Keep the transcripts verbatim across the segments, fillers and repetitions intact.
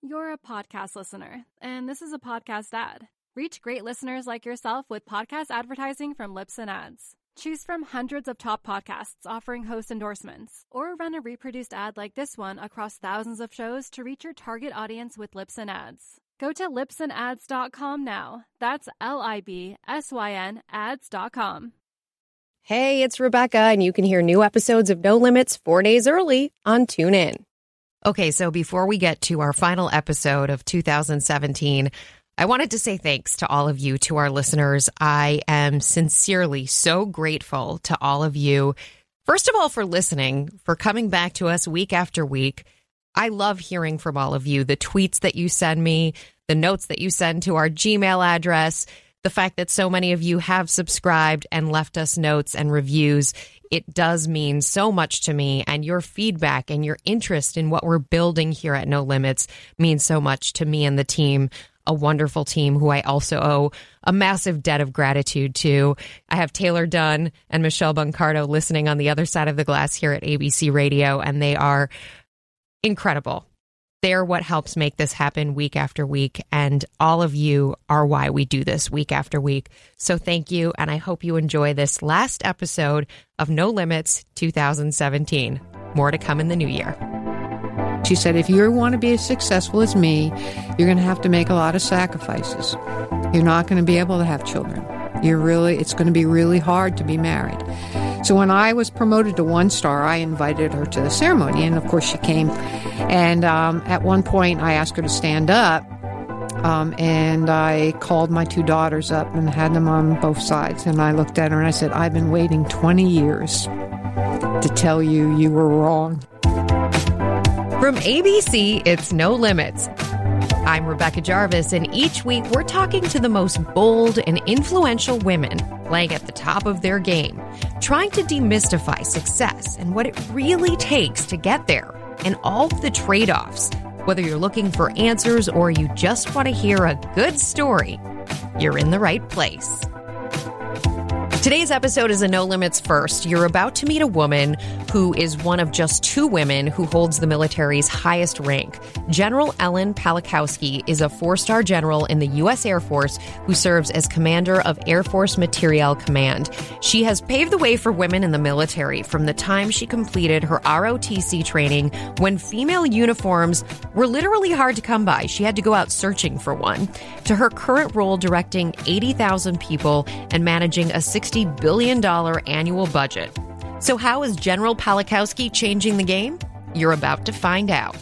You're a podcast listener, and this is a podcast ad. Reach great listeners like yourself with podcast advertising from Libsyn Ads. Choose from hundreds of top podcasts offering host endorsements, or run a reproduced ad like this one across thousands of shows to reach your target audience with Libsyn Ads. Go to libsyn ads dot com now. That's L I B S Y N ads dot com. Hey, it's Rebecca, and you can hear new episodes of No Limits four days early on TuneIn. Okay, so before we get to our final episode of two thousand seventeen, I wanted to say thanks to all of you, to our listeners. I am sincerely so grateful to all of you. First of all, for listening, for coming back to us week after week. I love hearing from all of you, the tweets that you send me, the notes that you send to our Gmail address, the fact that so many of you have subscribed and left us notes and reviews. It does mean so much to me, and your feedback and your interest in what we're building here at No Limits means so much to me and the team, a wonderful team who I also owe a massive debt of gratitude to. I have Taylor Dunn and Michelle Buncardo listening on the other side of the glass here at A B C Radio, and they are incredible. They're what helps make this happen week after week, and all of you are why we do this week after week. So thank you, and I hope you enjoy this last episode of No Limits two thousand seventeen. More to come in the new year. She said, if you want to be as successful as me, you're going to have to make a lot of sacrifices. You're not going to be able to have children. You're really, it's going to be really hard to be married. So when I was promoted to one star, I invited her to the ceremony, and of course she came. And um, at one point, I asked her to stand up, um, and I called my two daughters up and had them on both sides. And I looked at her and I said, I've been waiting twenty years to tell you you were wrong. From A B C, it's No Limits. I'm Rebecca Jarvis, and each week we're talking to the most bold and influential women playing at the top of their game, trying to demystify success and what it really takes to get there, and all the trade-offs. Whether you're looking for answers or you just want to hear a good story, you're in the right place. Today's episode is a No Limits First. You're about to meet a woman who is one of just two women who holds the military's highest rank. General Ellen Pawlikowski is a four-star general in the U S Air Force who serves as commander of Air Force Materiel Command. She has paved the way for women in the military from the time she completed her R O T C training, when female uniforms were literally hard to come by. She had to go out searching for one, to her current role directing eighty thousand people and managing a sixty billion dollars annual budget. So how is General Pawlikowski changing the game? You're about to find out.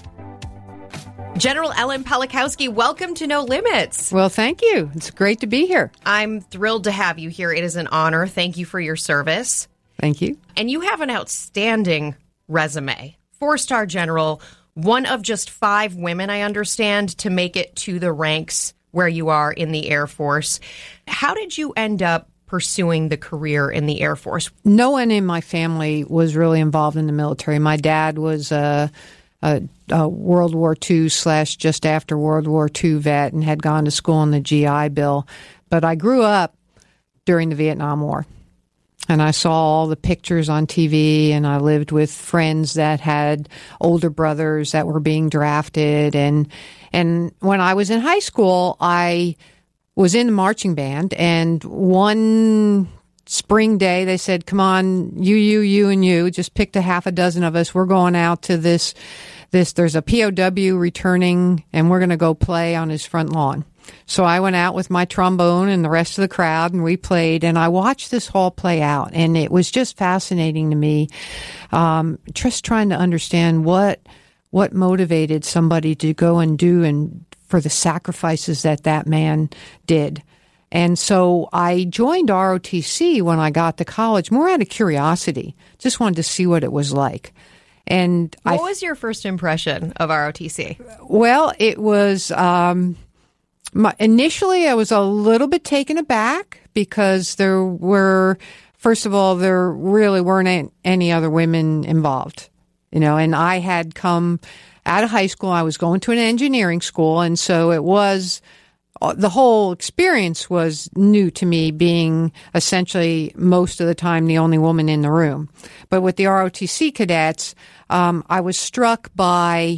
General Ellen Pawlikowski, welcome to No Limits. Well, thank you. It's great to be here. I'm thrilled to have you here. It is an honor. Thank you for your service. Thank you. And you have an outstanding resume. Four-star general, one of just five women, I understand, to make it to the ranks where you are in the Air Force. How did you end up pursuing the career in the Air Force? No one in my family was really involved in the military. My dad was a, a, a World War Two slash just after World War Two vet and had gone to school in the G I Bill. But I grew up during the Vietnam War. And I saw all the pictures on T V, and I lived with friends that had older brothers that were being drafted. And and when I was in high school, I was in the marching band, and one spring day they said, come on, you, you, you, and you, just picked a half a dozen of us. We're going out to this, this, there's a P O W returning, and we're going to go play on his front lawn. So I went out with my trombone and the rest of the crowd, and we played, and I watched this all play out, and it was just fascinating to me, um, just trying to understand what, what motivated somebody to go and do and for the sacrifices that that man did. And so I joined R O T C when I got to college, more out of curiosity. Just wanted to see what it was like. And what I, was your first impression of R O T C? Well, it was, um, my, initially I was a little bit taken aback because there were, first of all, there really weren't any other women involved, you know, and I had come out of high school. I was going to an engineering school, and so it was, the whole experience was new to me, being essentially most of the time the only woman in the room. But with the R O T C cadets, um, I was struck by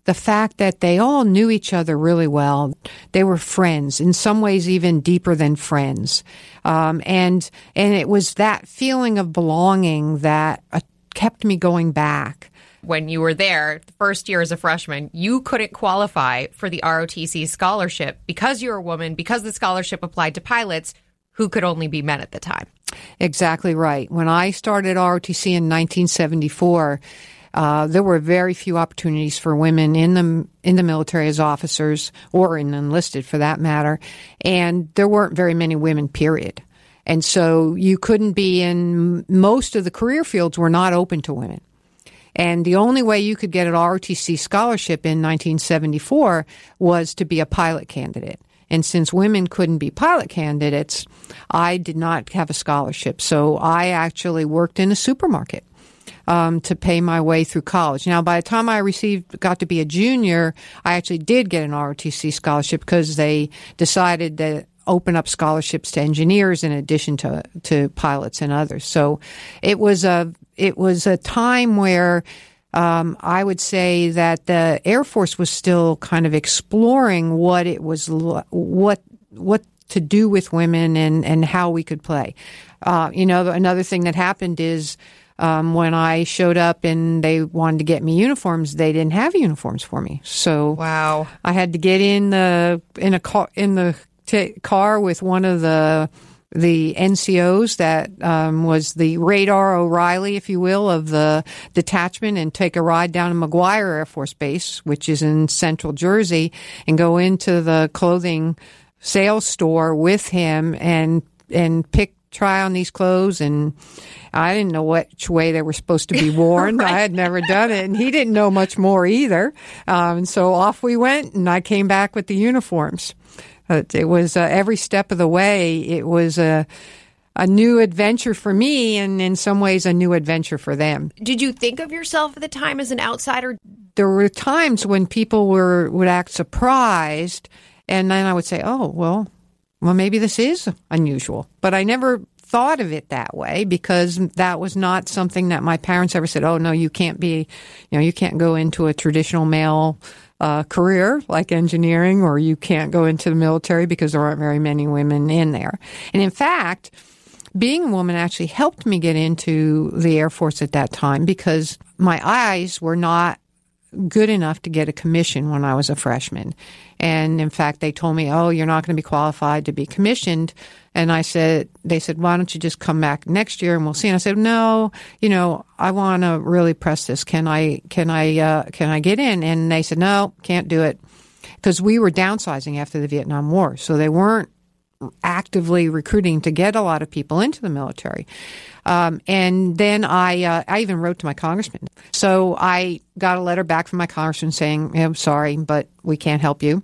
the fact that they all knew each other really well. They were friends, in some ways even deeper than friends. Um, and and it was that feeling of belonging that uh, kept me going back. When you were there, the first year as a freshman, you couldn't qualify for the R O T C scholarship because you were a woman, because the scholarship applied to pilots who could only be men at the time. Exactly right. When I started R O T C in nineteen seventy-four, uh, there were very few opportunities for women in the in the military as officers, or in enlisted for that matter, and there weren't very many women, period. And so you couldn't be in, most of the career fields were not open to women. And the only way you could get an R O T C scholarship in nineteen seventy-four was to be a pilot candidate. And since women couldn't be pilot candidates, I did not have a scholarship. So I actually worked in a supermarket um, to pay my way through college. Now, by the time I received, got to be a junior, I actually did get an R O T C scholarship because they decided to open up scholarships to engineers in addition to to pilots and others. So it was a it was a time where um, I would say that the Air Force was still kind of exploring what it was what what to do with women and and how we could play. Uh, you know, another thing that happened is um, when I showed up and they wanted to get me uniforms, they didn't have uniforms for me. So wow, I had to get in the in a car in the T- car with one of the the N C Os that um, was the Radar O'Reilly, if you will, of the detachment, and take a ride down to McGuire Air Force Base, which is in central Jersey, and go into the clothing sales store with him and and pick try on these clothes. And I didn't know which way they were supposed to be worn. Right. I had never done it, and he didn't know much more either. Um, so off we went, and I came back with the uniforms. It was uh, every step of the way. It was a a new adventure for me, and in some ways a new adventure for them. Did you think of yourself at the time as an outsider? There were times when people were would act surprised, and then I would say, "Oh, well, well, maybe this is unusual." But I never thought of it that way because that was not something that my parents ever said. Oh, no, you can't be, you know, you can't go into a traditional male Uh, career like engineering, or you can't go into the military because there aren't very many women in there. And in fact, being a woman actually helped me get into the Air Force at that time because my eyes were not good enough to get a commission when I was a freshman. And in fact, they told me, oh, you're not going to be qualified to be commissioned. And I said, they said, why don't you just come back next year and we'll see. And I said, no, you know, I want to really press this. Can I, can I, uh, can I get in? And they said, no, can't do it. Because we were downsizing after the Vietnam War. So they weren't actively recruiting to get a lot of people into the military. Um, and then I, uh, I even wrote to my congressman. So I got a letter back from my congressman saying, I'm sorry, but we can't help you.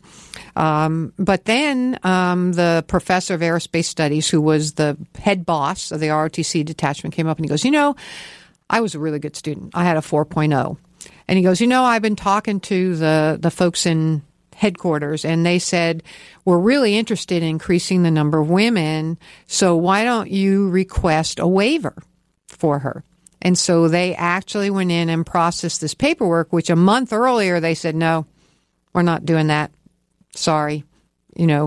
Um, but then um, the professor of aerospace studies, who was the head boss of the R O T C detachment, came up and he goes, you know, I was a really good student. I had a four point oh. And he goes, you know, I've been talking to the, the folks in headquarters, and they said, we're really interested in increasing the number of women, so why don't you request a waiver for her? And so they actually went in and processed this paperwork, which a month earlier they said, no, we're not doing that. Sorry. You know,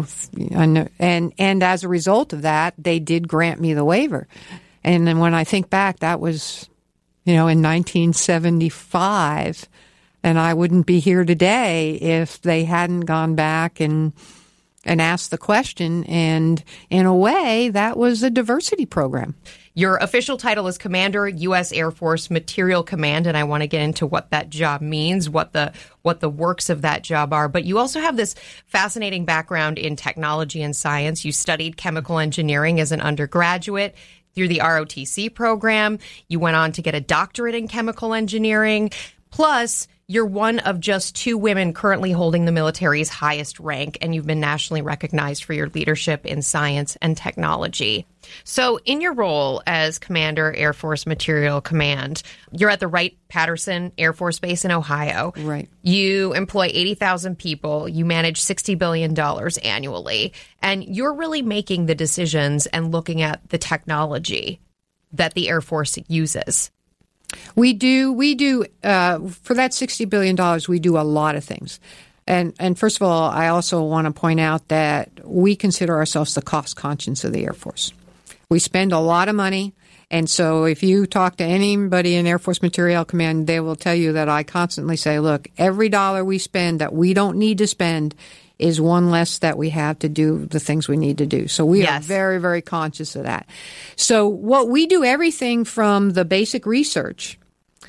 and, and as a result of that, they did grant me the waiver. And then when I think back, that was, you know, in nineteen seventy-five, and I wouldn't be here today if they hadn't gone back and and asked the question. And in a way, that was a diversity program. Your official title is Commander, U S Air Force Materiel Command, and I want to get into what that job means, what the what the works of that job are. But you also have this fascinating background in technology and science. You studied chemical engineering as an undergraduate. Through the R O T C program, you went on to get a doctorate in chemical engineering. Plus, you're one of just two women currently holding the military's highest rank, and you've been nationally recognized for your leadership in science and technology. So in your role as Commander, Air Force Materiel Command, you're at the Wright-Patterson Air Force Base in Ohio. Right. You employ eighty thousand people. You manage sixty billion dollars annually. And you're really making the decisions and looking at the technology that the Air Force uses. We do. We do. Uh, for that sixty billion dollars, we do a lot of things. And, and first of all, I also want to point out that we consider ourselves the cost conscience of the Air Force. We spend a lot of money. And so if you talk to anybody in Air Force Materiel Command, they will tell you that I constantly say, look, every dollar we spend that we don't need to spend is one less that we have to do the things we need to do. So we yes. are very, very conscious of that. So what we do, everything from the basic research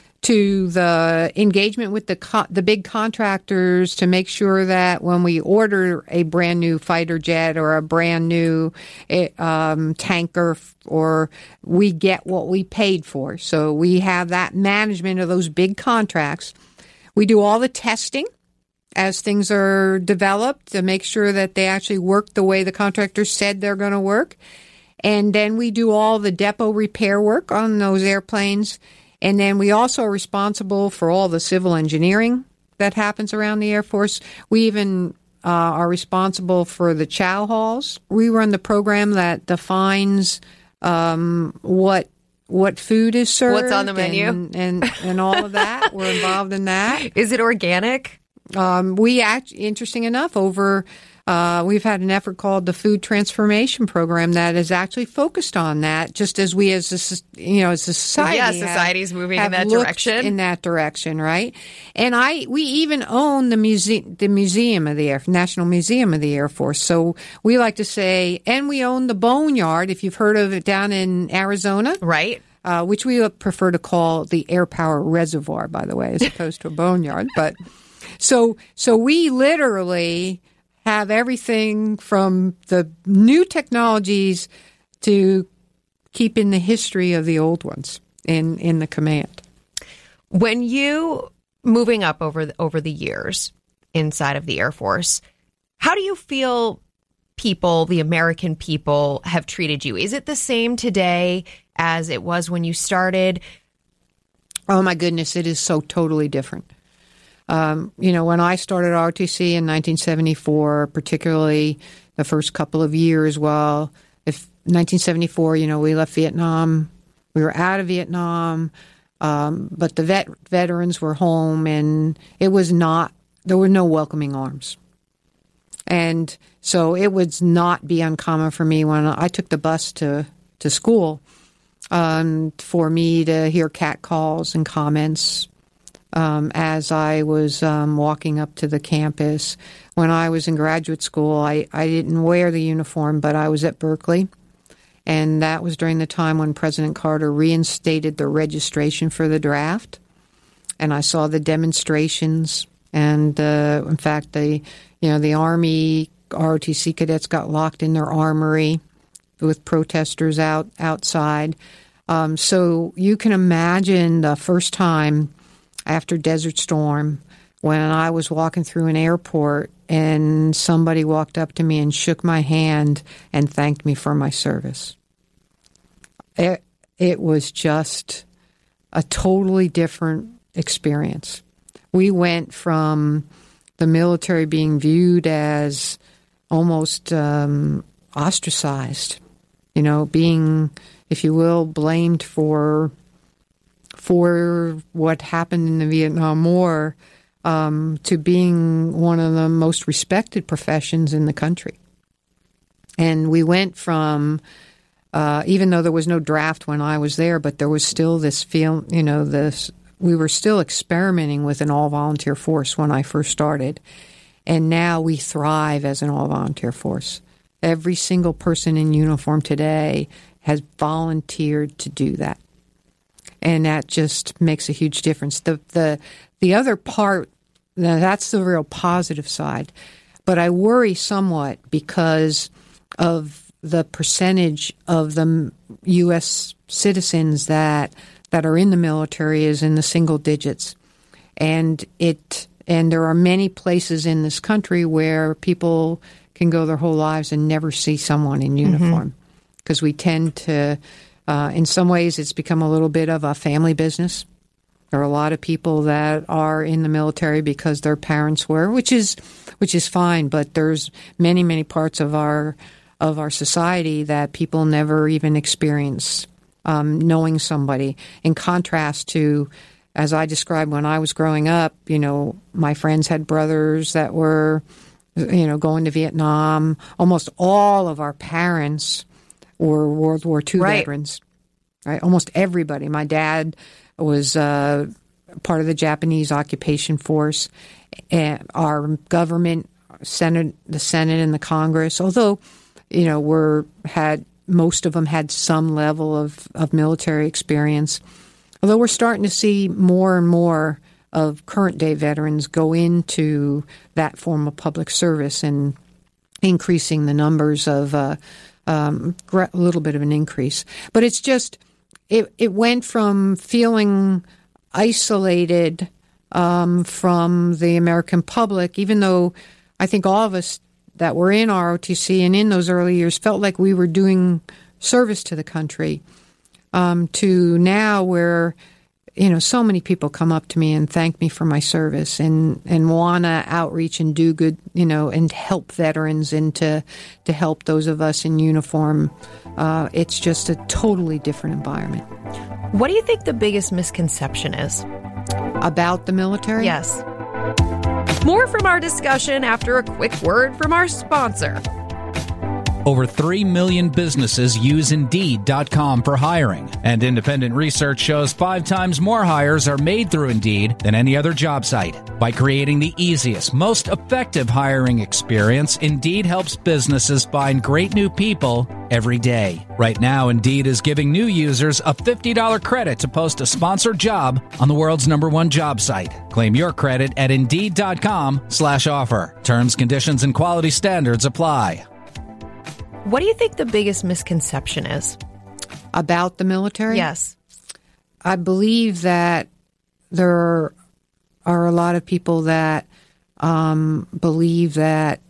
to the engagement with the co- the big contractors to make sure that when we order a brand new fighter jet or a brand new um, tanker, or we get what we paid for. So we have that management of those big contracts. We do all the testing as things are developed to make sure that they actually work the way the contractor said they're going to work. And then we do all the depot repair work on those airplanes. And then we also are responsible for all the civil engineering that happens around the Air Force. We even uh, are responsible for the chow halls. We run the program that defines um, what what food is served. What's on the menu. And, and, and all of that. We're involved in that. Is it organic? Um, we act, interesting enough, over uh, we've had an effort called the Food Transformation Program that is actually focused on that. Just as we, as a, you know, as a society, yeah, society's have, moving have in that direction. In that direction, right? And I, we even own the museum, the Museum of the Air, National Museum of the Air Force. So we like to say, and we own the Boneyard, if you've heard of it, down in Arizona, right? Uh, which we prefer to call the Air Power Reservoir, by the way, as opposed to a boneyard, but. So, so we literally have everything from the new technologies to keeping the history of the old ones in, in the command. When you moving up over the, over the years inside of the Air Force, how do you feel people, the American people, have treated you? Is it the same today as it was when you started? Oh my goodness, it is so totally different. Um, you know, when I started R O T C in nineteen seventy-four, particularly the first couple of years, well, if nineteen seventy-four, you know, we left Vietnam, we were out of Vietnam, um, but the vet veterans were home, and it was not, there were no welcoming arms. And so it would not be uncommon for me when I took the bus to, to school um, for me to hear catcalls and comments Um, as I was um, walking up to the campus. When I was in graduate school, I, I didn't wear the uniform, but I was at Berkeley. And that was during the time when President Carter reinstated the registration for the draft. And I saw the demonstrations. And, uh, in fact, the, you know, the Army R O T C cadets got locked in their armory with protesters out outside. Um, so you can imagine the first time after Desert Storm, when I was walking through an airport and somebody walked up to me and shook my hand and thanked me for my service. It, it was just a totally different experience. We went from the military being viewed as almost um, ostracized, you know, being, if you will, blamed for for what happened in the Vietnam War, um, to being one of the most respected professions in the country. And we went from, uh, even though there was no draft when I was there, but there was still this feel, you know, this, we were still experimenting with an all-volunteer force when I first started. And now we thrive as an all-volunteer force. Every single person in uniform today has volunteered to do that. And that just makes a huge difference. The the the other part, that's the real positive side. But I worry somewhat because of the percentage of the U S citizens that that are in the military is in the single digits. And it and there are many places in this country where people can go their whole lives and never see someone in uniform. Because mm-hmm. we tend to... Uh, in some ways, it's become a little bit of a family business. There are a lot of people that are in the military because their parents were, which is which is fine. But there's many, many parts of our of our society that people never even experience um, knowing somebody, in contrast to, as I described when I was growing up, you know, my friends had brothers that were, you know, going to Vietnam. Almost all of our parents were World War Two right. veterans, right? Almost everybody. My dad was uh, part of the Japanese occupation force. And our government, Senate, the Senate and the Congress, although, you know, were had most of them had some level of, of military experience. Although we're starting to see more and more of current day veterans go into that form of public service and increasing the numbers of uh, um, a little bit of an increase. But it's just, it, it went from feeling isolated um, from the American public, even though I think all of us that were in R O T C and in those early years felt like we were doing service to the country. Um, to now where, you know, so many people come up to me and thank me for my service and, and want to outreach and do good, you know, and help veterans and to, to help those of us in uniform. Uh, it's just a totally different environment. What do you think the biggest misconception is? About the military? Yes. More from our discussion after a quick word from our sponsor. Over three million businesses use Indeed dot com for hiring, and independent research shows five times more hires are made through Indeed than any other job site. By creating the easiest, most effective hiring experience, Indeed helps businesses find great new people every day. Right now, Indeed is giving new users a fifty dollars credit to post a sponsored job on the world's number one job site. Claim your credit at Indeed dot com slash offer. Terms, conditions, and quality standards apply. What do you think the biggest misconception is? About the military? Yes. I believe that there are, are a lot of people that um, believe that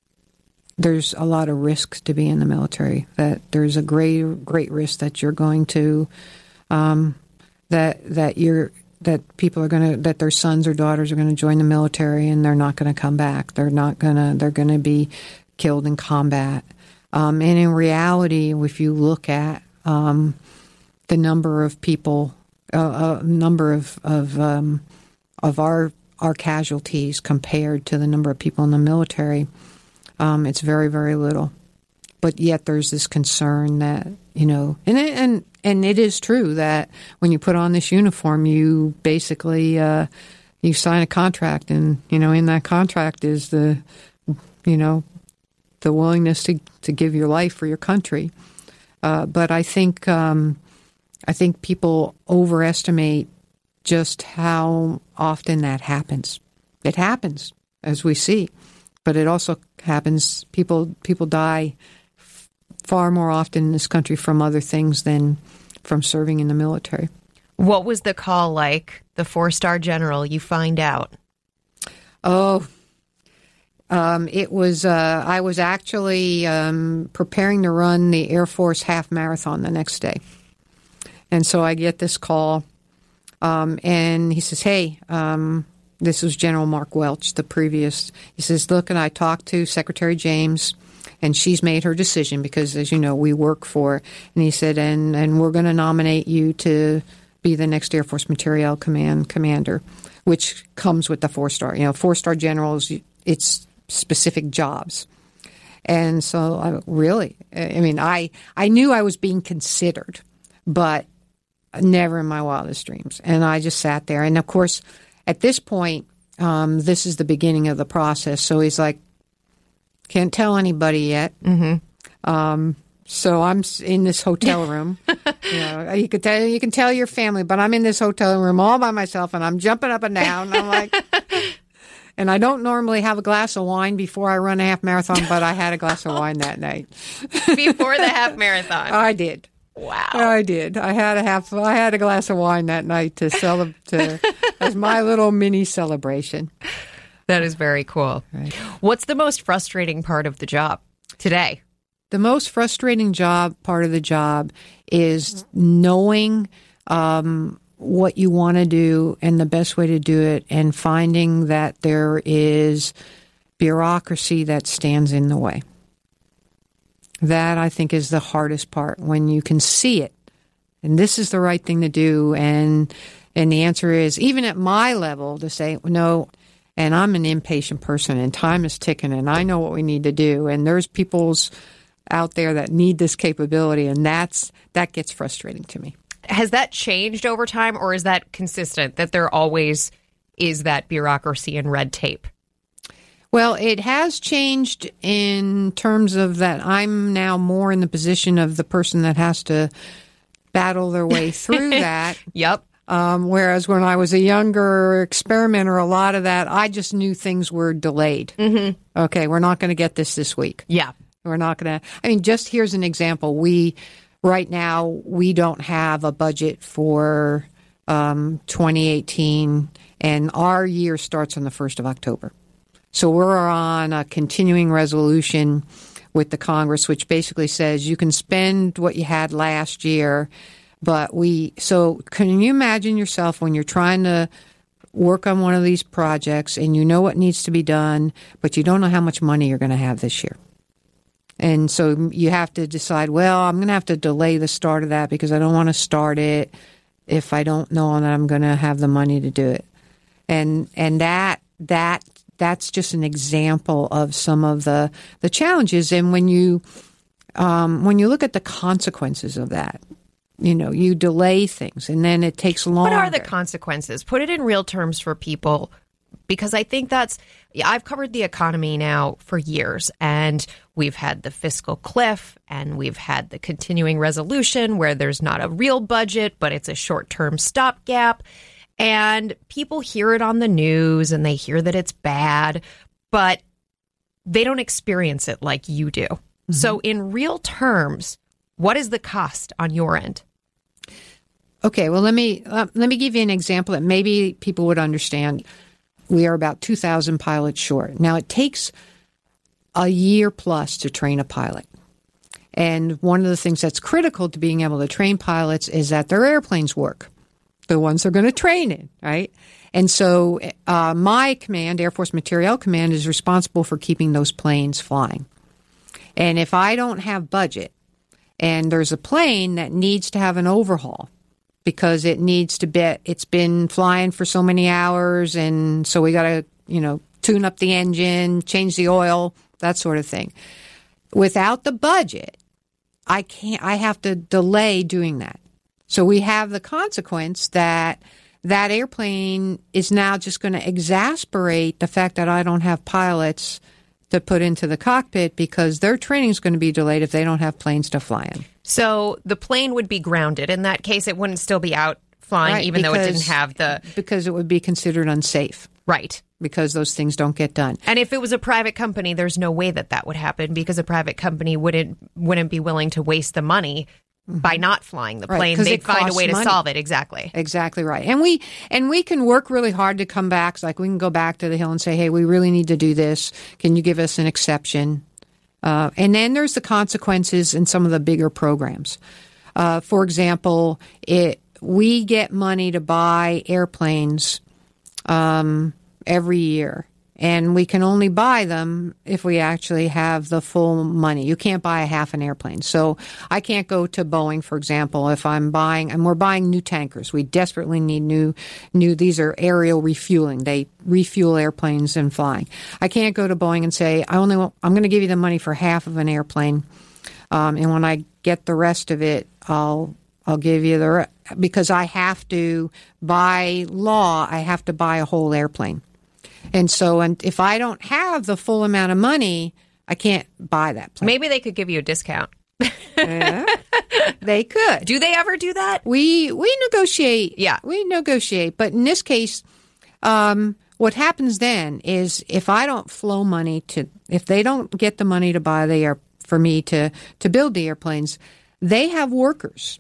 there's a lot of risk to be in the military, that there's a great, great risk that you're going to, um, that that you're, that people are going to, that their sons or daughters are going to join the military and they're not going to come back. They're not going to, they're going to be killed in combat. Um, and in reality, if you look at um, the number of people, a uh, uh, number of of, um, of our our casualties compared to the number of people in the military, um, it's very, very little. But yet there's this concern that, you know, and it, and and it is true that when you put on this uniform, you basically uh, you sign a contract, and you know, in that contract is the, you know, the willingness to, to give your life for your country. Uh, but I think um, I think people overestimate just how often that happens. It happens, as we see, but it also happens. People people die f- far more often in this country from other things than from serving in the military. What was the call like? The four-star general, you find out. Oh. Um, it was, uh, I was actually um, preparing to run the Air Force half marathon the next day. And so I get this call, um, and he says, hey, um, this was General Mark Welch, the previous. He says, look, and I talked to Secretary James, and she's made her decision because, as you know, we work for. And he said, and, and we're going to nominate you to be the next Air Force Materiel Command commander, which comes with the four-star. You know, four-star generals, it's specific jobs. And so I really, I mean, I, I knew I was being considered, but never in my wildest dreams. And I just sat there. And of course, at this point, um, this is the beginning of the process. So he's like, can't tell anybody yet. Mm-hmm. Um, so I'm in this hotel room. you know, you could tell, you can tell your family, but I'm in this hotel room all by myself, and I'm jumping up and down. And I'm like, and I don't normally have a glass of wine before I run a half marathon, but I had a glass of wine that night. Before the half marathon. I did. Wow. I did. I had a half. I had a glass of wine that night to celebrate as my little mini celebration. That is very cool. Right. What's the most frustrating part of the job today? The most frustrating job part of the job is knowing um, what you want to do and the best way to do it, and finding that there is bureaucracy that stands in the way. That, I think, is the hardest part, when you can see it. and this is the right thing to do. And and the answer is, even at my level, to say, no, and I'm an impatient person, and time is ticking, and I know what we need to do. And there's people's out there that need this capability, and that's that gets frustrating to me. Has that changed over time, or is that consistent, that there always is that bureaucracy and red tape? Well, it has changed in terms of that I'm now more in the position of the person that has to battle their way through that. Yep. Um, whereas when I was a younger experimenter, a lot of that, I just knew things were delayed. Mm-hmm. Okay, we're not going to get this this week. Yeah. We're not going to. I mean, just here's an example. We, right now, we don't have a budget for um, twenty eighteen, and our year starts on the first of October. So we're on a continuing resolution with the Congress, which basically says you can spend what you had last year, but we, so can you imagine yourself when you're trying to work on one of these projects and you know what needs to be done, but you don't know how much money you're going to have this year? And so you have to decide, well, I'm going to have to delay the start of that because I don't want to start it if I don't know that I'm going to have the money to do it. And, and that, that, That's just an example of some of the, the challenges. And when you um, when you look at the consequences of that, you know, you delay things and then it takes longer. What are the consequences? Put it in real terms for people, because I think that's, I've covered the economy now for years, and we've had the fiscal cliff and we've had the continuing resolution where there's not a real budget, but it's a short-term stopgap. And people hear it on the news and they hear that it's bad, but they don't experience it like you do. Mm-hmm. So in real terms, what is the cost on your end? Okay, well, let me uh, let me give you an example that maybe people would understand. We are about two thousand pilots short. Now, it takes a year plus to train a pilot. And one of the things that's critical to being able to train pilots is that their airplanes work. The ones they're going to train in, right? And so uh, my command, Air Force Materiel Command, is responsible for keeping those planes flying. And if I don't have budget and there's a plane that needs to have an overhaul because it needs to be, it's been flying for so many hours, and so we got to, you know, tune up the engine, change the oil, that sort of thing. Without the budget, I can't, I have to delay doing that. So we have the consequence that that airplane is now just going to exasperate the fact that I don't have pilots to put into the cockpit because their training is going to be delayed if they don't have planes to fly in. So the plane would be grounded. In that case, it wouldn't still be out flying, right, even because, though it didn't have the... Because it would be considered unsafe. Right. Because those things don't get done. And if it was a private company, there's no way that that would happen because a private company wouldn't wouldn't be willing to waste the money by not flying the plane. Right, they'd find a way to money. solve it. Exactly. Exactly right. And we and we can work really hard to come back. Like we can go back to the Hill and say, hey, we really need to do this. Can you give us an exception? Uh, and then there's the consequences in some of the bigger programs. Uh, for example, it we get money to buy airplanes um, every year. And we can only buy them if we actually have the full money. You can't buy a half an airplane. So I can't go to Boeing, for example, if I'm buying, and we're buying new tankers. We desperately need new, new, these are aerial refueling. They refuel airplanes and flying. I can't go to Boeing and say, I only want, I'm going to give you the money for half of an airplane. Um, and when I get the rest of it, I'll, I'll give you the, re- because I have to, by law, I have to buy a whole airplane. And so and if I don't have the full amount of money, I can't buy that plane. Maybe they could give you a discount. Yeah, they could. Do they ever do that? We we negotiate. Yeah. We negotiate. But in this case, um, what happens then is if I don't flow money to, if they don't get the money to buy the air, for me to, to build the airplanes, they have workers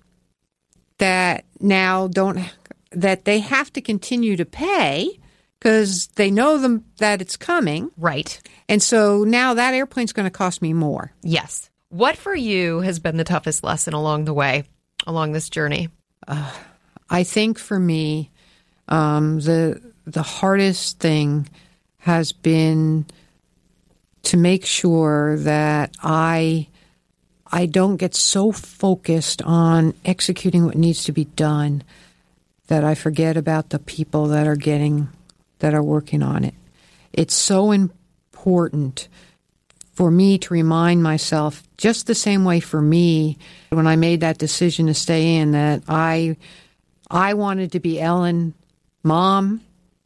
that now don't, that they have to continue to pay because they know them that it's coming. Right. And so now that airplane's going to cost me more. Yes. What for you has been the toughest lesson along the way, along this journey? Uh, I think for me, um, the the hardest thing has been to make sure that I I don't get so focused on executing what needs to be done that I forget about the people that are getting, that are working on it. It's so important for me to remind myself, just the same way for me, when I made that decision to stay in, that I I wanted to be Ellen mom,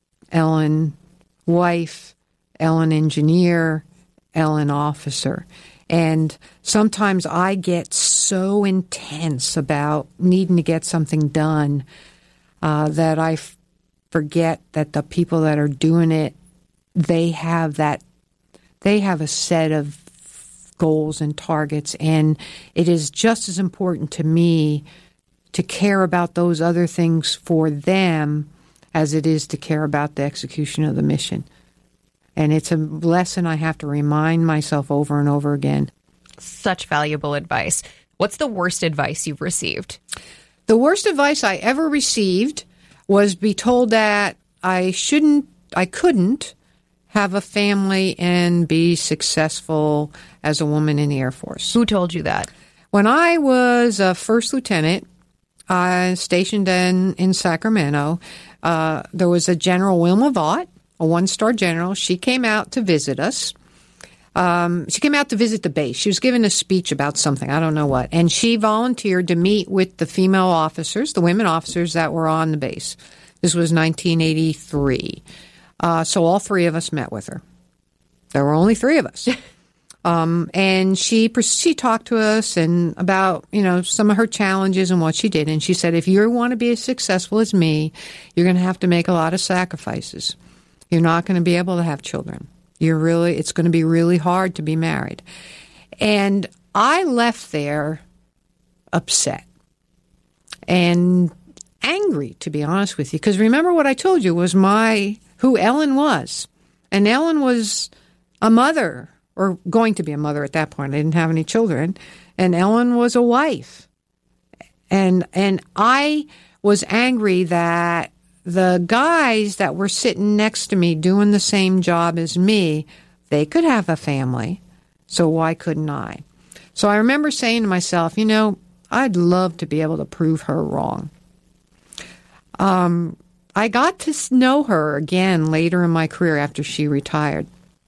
Ellen wife, Ellen engineer, Ellen officer. And sometimes I get so intense about needing to get something done uh, that I f- forget that the people that are doing it, they have that, they have a set of goals and targets, and it is just as important to me to care about those other things for them as it is to care about the execution of the mission. And it's a lesson I have to remind myself over and over again. Such valuable advice. What's the worst advice you've received? The worst advice I ever received was be told that I shouldn't, I couldn't have a family and be successful as a woman in the Air Force. Who told you that? When I was a first lieutenant, uh, stationed in, in Sacramento, uh, there was a General Wilma Vaught, a one-star general. She came out to visit us. Um, she came out to visit the base. She was giving a speech about something, I don't know what, and she volunteered to meet with the female officers, the women officers that were on the base. This was nineteen eighty-three. Uh, so all three of us met with her. There were only three of us. Um, and she she talked to us and about, you know, some of her challenges and what she did. And she said, if you want to be as successful as me, you're going to have to make a lot of sacrifices. You're not going to be able to have children. You're really, it's going to be really hard to be married. And I left there upset and angry, to be honest with you. Because remember what I told you was my, who Ellen was. And Ellen was a mother, or going to be a mother at that point. I didn't have any children. And Ellen was a wife. And and I was angry that the guys that were sitting next to me doing the same job as me, they could have a family. So why couldn't I? So I remember saying to myself, you know, I'd love to be able to prove her wrong. Um, I got to know her again later in my career after she retired.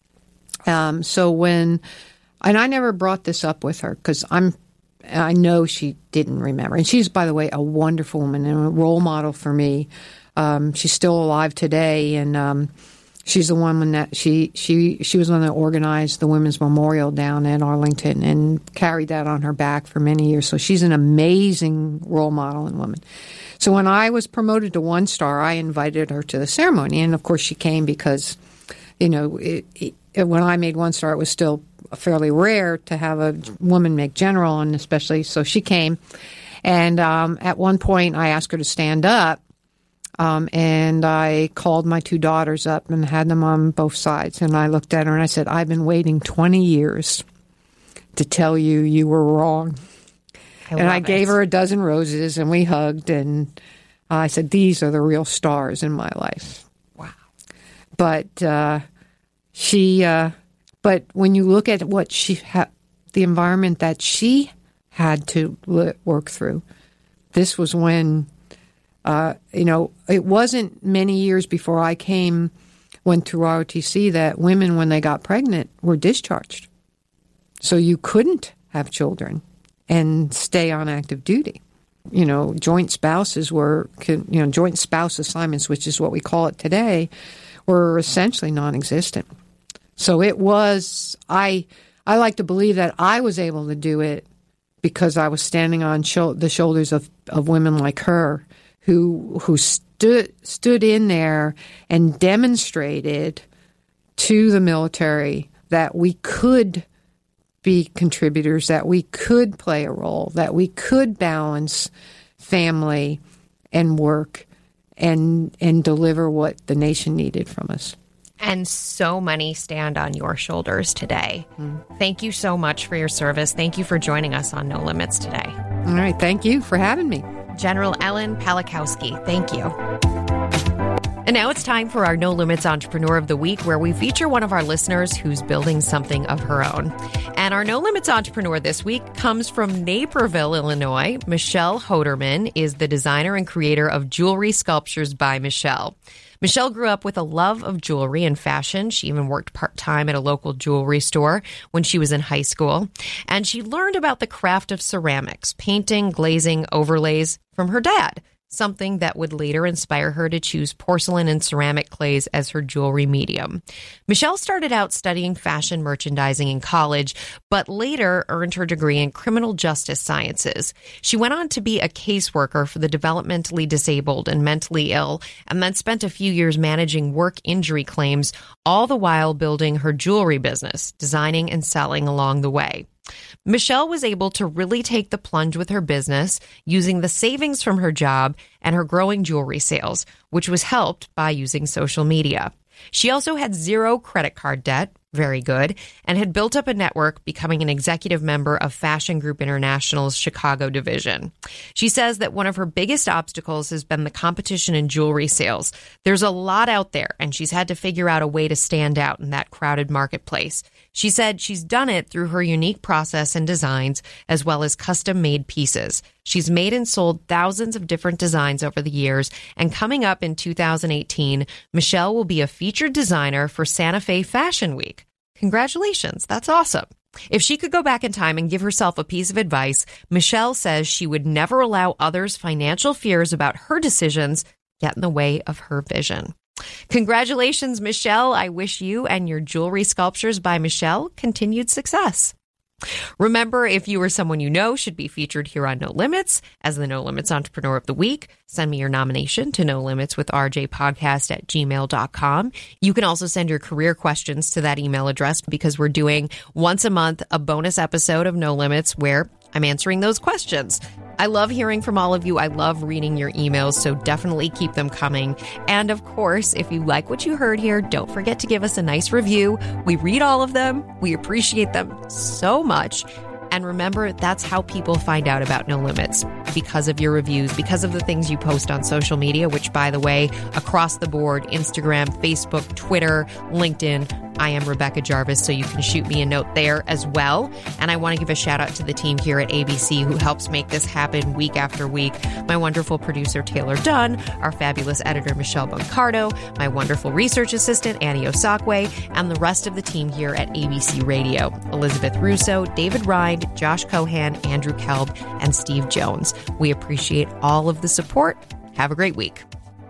Um, so when, and I never brought this up with her because I'm, I know she didn't remember. And she's, by the way, a wonderful woman and a role model for me. Um, she's still alive today, and um, she's the woman that she she she was the one that organized the Women's Memorial down in Arlington and carried that on her back for many years. So she's an amazing role model and woman. So when I was promoted to one star, I invited her to the ceremony, and of course she came because, you know, it, it, when I made one star, it was still fairly rare to have a woman make general, and especially so she came. And um, at one point, I asked her to stand up. Um, and I called my two daughters up and had them on both sides. And I looked at her and I said, I've been waiting twenty years to tell you you were wrong. I and I it. gave her a dozen roses and we hugged. And I said, these are the real stars in my life. Wow. But uh, she, uh, but when you look at what she had, the environment that she had to work through, this was when... Uh, you know, it wasn't many years before I came, went through R O T C, that women, when they got pregnant, were discharged. So you couldn't have children and stay on active duty. You know, joint spouses were, you know, joint spouse assignments, which is what we call it today, were essentially non-existent. So it was, I, I like to believe that I was able to do it because I was standing on sho- the shoulders of, of women like her, who who stood stood in there and demonstrated to the military that we could be contributors, that we could play a role, that we could balance family and work and and deliver what the nation needed from us. And so many stand on your shoulders today. Mm. Thank you so much for your service. Thank you for joining us on No Limits today. All right. Thank you for having me. General Ellen Pawlikowski, thank you. And now it's time for our No Limits Entrepreneur of the Week, where we feature one of our listeners who's building something of her own. And our No Limits Entrepreneur this week comes from Naperville, Illinois. Michelle Hoderman is the designer and creator of Jewelry Sculptures by Michelle. Michelle grew up with a love of jewelry and fashion. She even worked part-time at a local jewelry store when she was in high school. And she learned about the craft of ceramics, painting, glazing, overlays from her dad, something that would later inspire her to choose porcelain and ceramic clays as her jewelry medium. Michelle started out studying fashion merchandising in college, but later earned her degree in criminal justice sciences. She went on to be a caseworker for the developmentally disabled and mentally ill, and then spent a few years managing work injury claims, all the while building her jewelry business, designing and selling along the way. Michelle was able to really take the plunge with her business using the savings from her job and her growing jewelry sales, which was helped by using social media. She also had zero credit card debt, very good, and had built up a network, becoming an executive member of Fashion Group International's Chicago division. She says that one of her biggest obstacles has been the competition in jewelry sales. There's a lot out there, and she's had to figure out a way to stand out in that crowded marketplace. She said she's done it through her unique process and designs, as well as custom-made pieces. She's made and sold thousands of different designs over the years, and coming up in two thousand eighteen, Michelle will be a featured designer for Santa Fe Fashion Week. Congratulations, that's awesome. If she could go back in time and give herself a piece of advice, Michelle says she would never allow others' financial fears about her decisions get in the way of her vision. Congratulations, Michelle. I wish you and your Jewelry Sculptures by Michelle continued success. Remember, if you or someone you know should be featured here on No Limits as the No Limits Entrepreneur of the Week, send me your nomination to No Limits with R J podcast at gmail dot com. You can also send your career questions to that email address, because we're doing once a month a bonus episode of No Limits where I'm answering those questions. I love hearing from all of you. I love reading your emails, so definitely keep them coming. And of course, if you like what you heard here, don't forget to give us a nice review. We read all of them. We appreciate them so much. And remember, that's how people find out about No Limits, because of your reviews, because of the things you post on social media, which, by the way, across the board, Instagram, Facebook, Twitter, LinkedIn, I am Rebecca Jarvis, so you can shoot me a note there as well. And I want to give a shout out to the team here at A B C who helps make this happen week after week. My wonderful producer, Taylor Dunn, our fabulous editor, Michelle Boncardo, my wonderful research assistant, Annie Osakwe, and the rest of the team here at A B C Radio, Elizabeth Russo, David Rind, Josh Cohan, Andrew Kelb, and Steve Jones. We appreciate all of the support. Have a great week.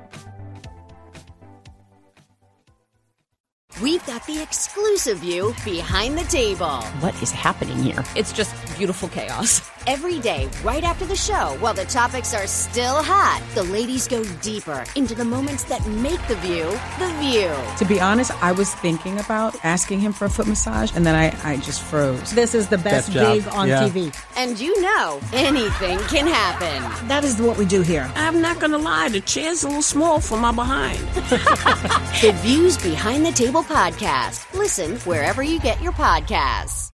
We've got the exclusive view behind the table. What is happening here? It's just beautiful chaos. Every day, right after the show, while the topics are still hot, the ladies go deeper into the moments that make the view the view. To be honest, I was thinking about asking him for a foot massage, and then I, I just froze. This is the best gig on yeah. T V. And you know, anything can happen. That is what we do here. I'm not going to lie, the chair's a little small for my behind. The Views Behind the Table podcast. Listen wherever you get your podcasts.